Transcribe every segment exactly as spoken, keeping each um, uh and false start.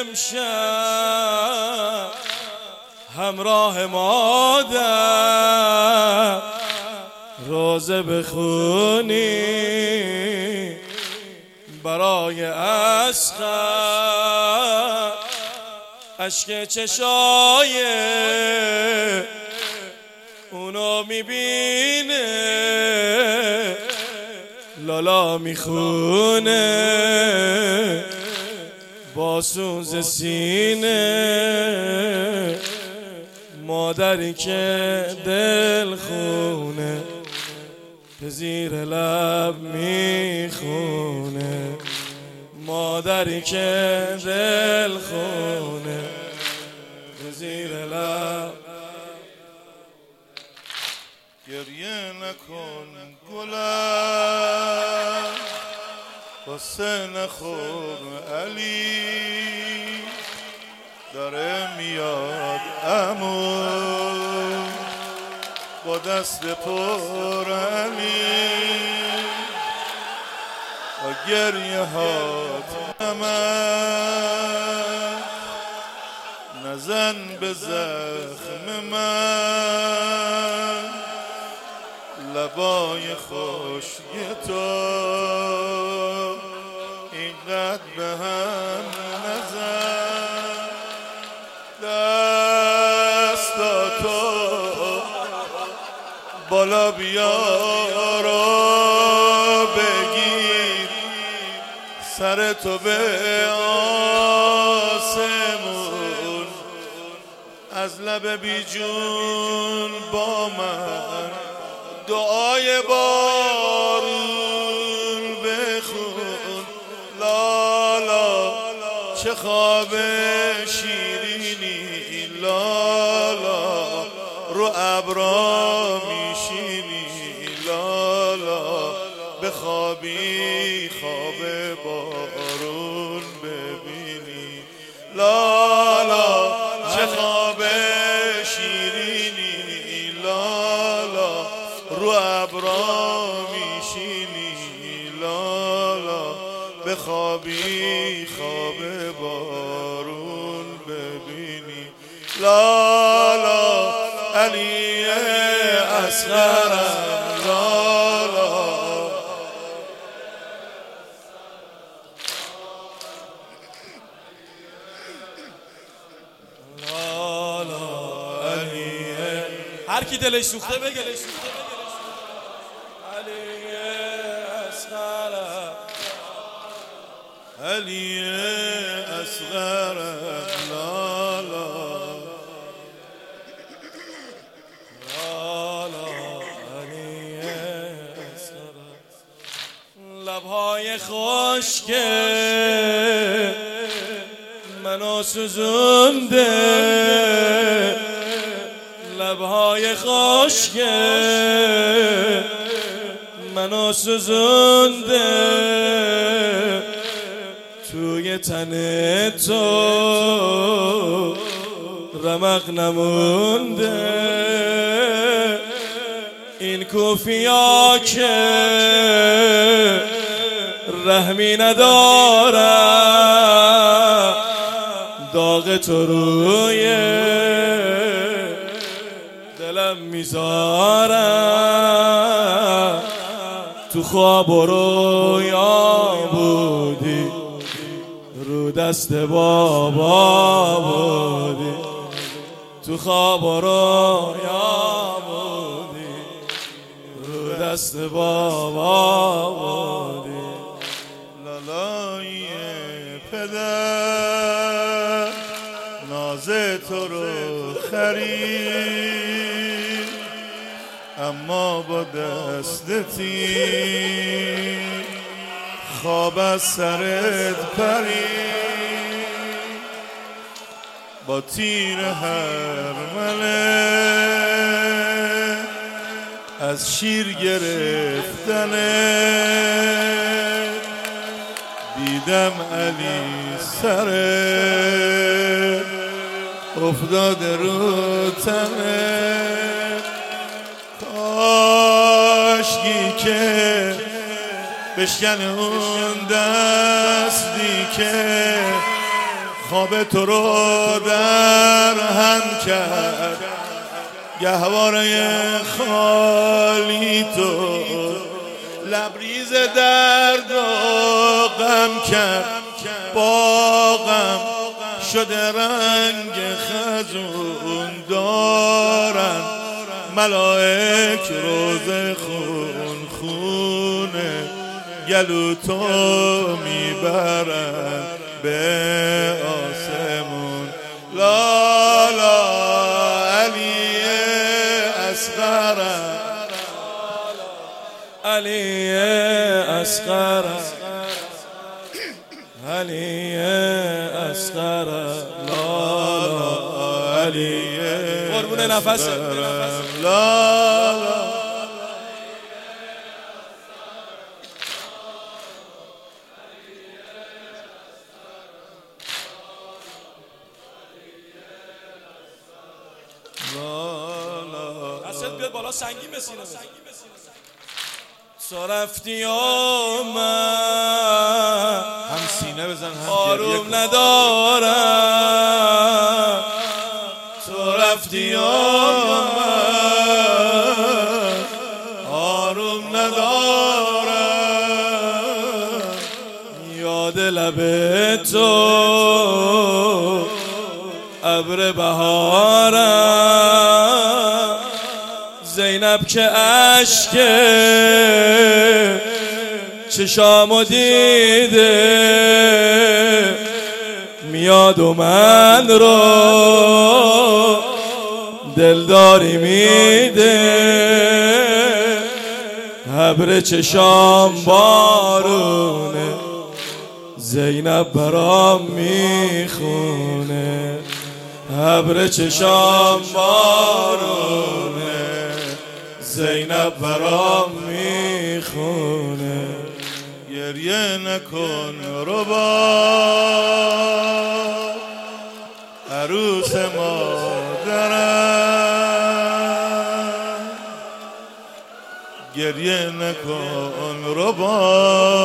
امشب همراه مادر روزه بخونی برای اصغر، اشک چشای اونو میبینه لالا میخونه با سوز سینه، مادری که دل خونه به زیر لب میخونه، مادری که دل خونه به زیر لب. گریه نکن گلم واسه نخور علی، داره میاد عمو با دست پر علی، و گریه هات من نزن به زخم من، لبای خشک تو اینقدر به هم نزن، دستاتو بالا بیار و بگیر سر تو به آسمون، از لب بی جون با من دعای بارون بخون. لالا چه خواب شیرینی، لالا رو ابرا میشینی، لالا بخوابی خواب بارون ببینی، لالا چه خواب شیرینی، لالا رو ابرا میشینی، لالا بخوابی خواب بارون ببینی، لالا علی اصغرم، لالا لالا علی، هر کی دلش سوخته بگه علی اصغرم، علی اصغرم، لالا لالا علی اصغرم. لبهای خشک منو سوزونده، لبهای خشک منو سوزونده، توی تن تو رمق نمونده، این کوفیا که رحمی ندارم، داغ تو روی دلم میذارم، تو خواب و رویا بودی، رو دست بابا بودی، تو خواب و رویا بودی، رو دست بابا بودی. لالای پدر ناز تو رو خرید، اما با دستتی خواب از سرت پرید، با تیر هرمله از شیر گرفتنه، دیدم علی سره افتاده رو تنه، کاشکی که بشکن اون دستی که خواب تو رو در هم کرد گهواره خالی تو لبریز درد و غم کرد باغم شده رنگ خزون دارن ملائک روز خون خونه گلو تو میبرن به آسمون لا لا علی اصغرم علی اصغر علی اصغر لا لا علی قربون نفس لا لا دستت بیاد بالا سنگین بسینه تو رفتی آمد هم سینه بزن هم آروم ندارم تو رفتی آمد آروم ندارم یاد لب تو ابر بهارم زینب که اشک چشامو دیده میاد و من رو دلداری میده ابر چشام بارونه زینب برام میخونه ابر چشام بارونه زینب برام میخونه گریه نکن ربا عروس مادرم گریه نکن ربا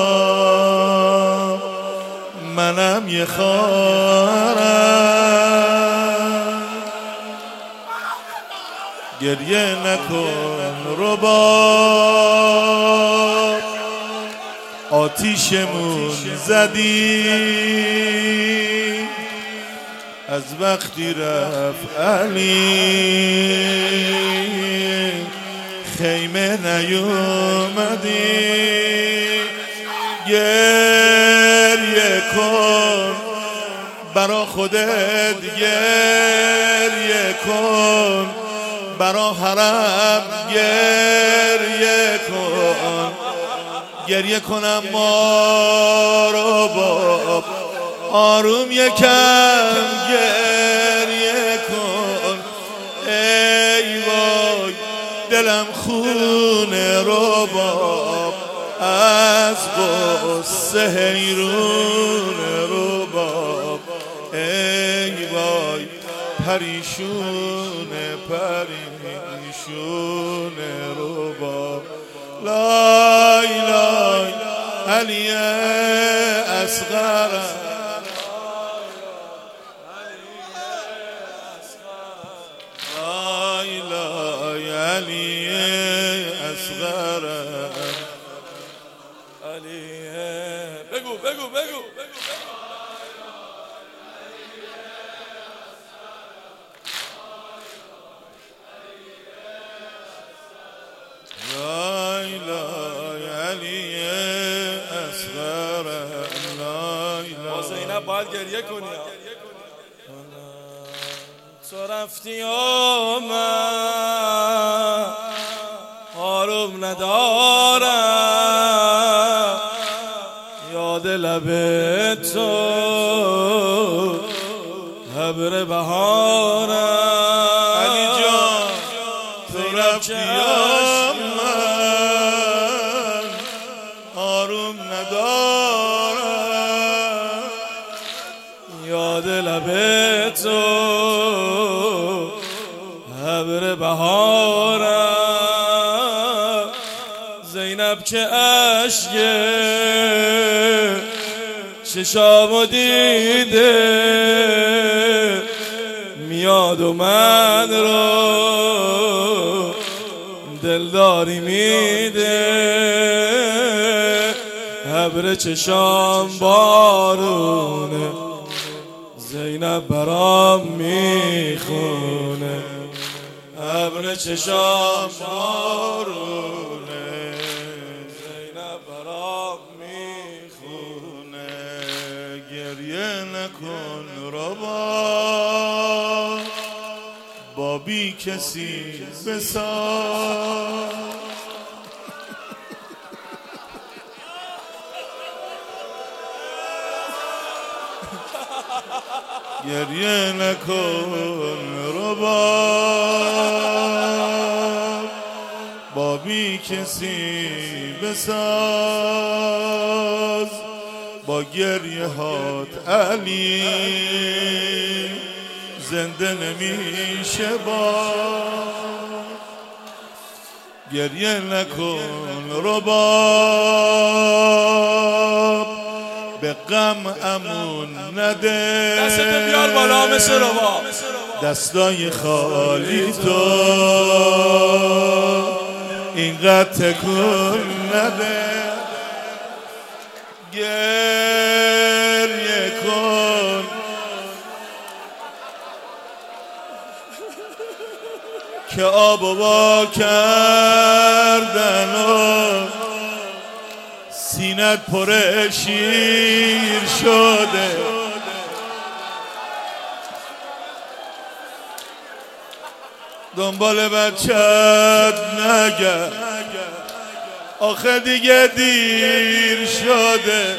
منم یه خواهرم گریه نکن ربا آتیشمون زدی از وقتی رفت علی خیمه نیومدی گریه کن برا خودت گریه کن برا حرم گریه کن گریه کنم ما رو باب آروم یکم گریه کن ای وای دلم خونه رو باب از غصه حیرون رو باب ای وای پریشونه پریشونه رو باب لا اله علی اصغر لا اله علی اصغر علی بگو بگو بگو لا اله علی اصغر لا اله زینب باید گریه کنی تو رفتی آمد آروم ندارم یاد لب تو ابر بهارم علی جان تو رفتی آمد آروم ندارم یاد لب تو ابر بهارم زینب که اشک چشامو دیده میاد و من رو دلداری میده، ابر چشام بارونه زینب برام میخونه، ابر چشام بارونه زینب برام میخونه. گریه نکن رباب با بی کسی بساز، گریه نکن رباب با بی کسی بساز، با گریه هات علی زنده نمیشه باز. گریه نکن رباب به غم امون نده، دستتو بیار بالا مثل رباب، دستای خالی تو اینقدر تکون نده. گریه کن که آب و وا کردن و سینت پر شیر شده. دنبال بچت نگرد آخه دیگه دیر شده.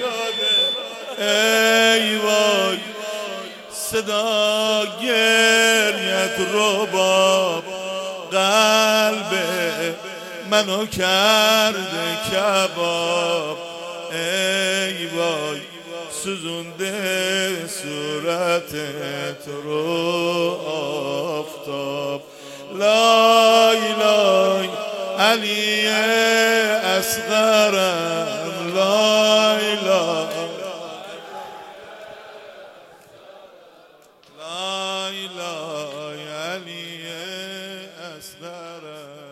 ای وای صدا گریت رباب قلب منو کرده کباب. ای وای سوزونده صورتت رو آفتاب. لای لای علی اصغرم، لای لای لای لای علی اصغرم.